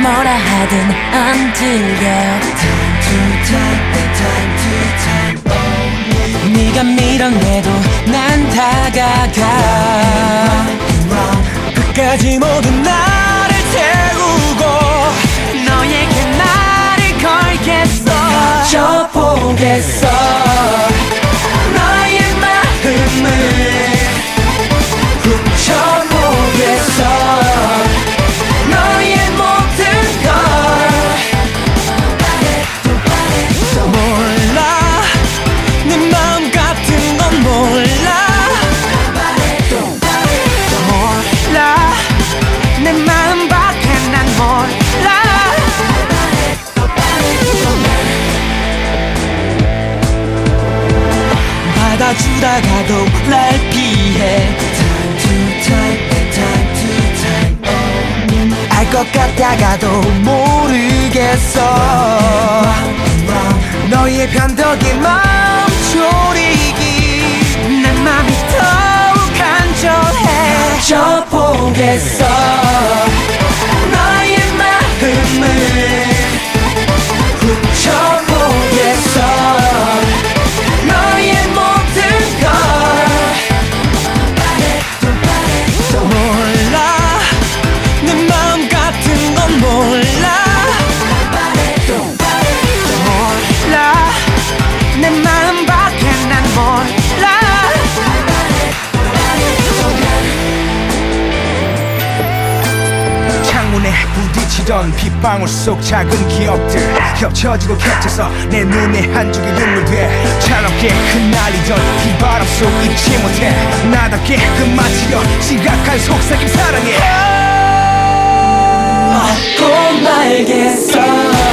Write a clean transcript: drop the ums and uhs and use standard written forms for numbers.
뭐라 하든 안 들려. 네가 밀어내도 난 다가가. 끝까지 모든 나를 태우고 너에게 나를 걸겠어. 져보겠어. 너의 마음을 훔쳐보겠어. 너의 모든 걸. 몰라 내 마음 같은 건 몰라. 몰라 내 마음 밖에 난 몰라. 받아주다가도 날 피해. 알 것 같다가도 모르겠어. 너의 변덕에 마음 졸이기. 내 맘이 더욱 간절해. 져보겠어. 너의 마음을 훔쳐보겠어. 너의 모든 걸. 몰라 내 마음 같은 건 몰라. 몰라 내 마음 밖에 난 몰라. 창문에 부딪히던 빗방울 속 작은 기억들 겹쳐지고 겹쳐서 내 눈에 한 줄기 눈물 돼. 차갑게 흩날리던 비바람 속 잊지 못해. 나답게 끝마치려 지각한 속삭임 사랑해. 꼭 말겠어.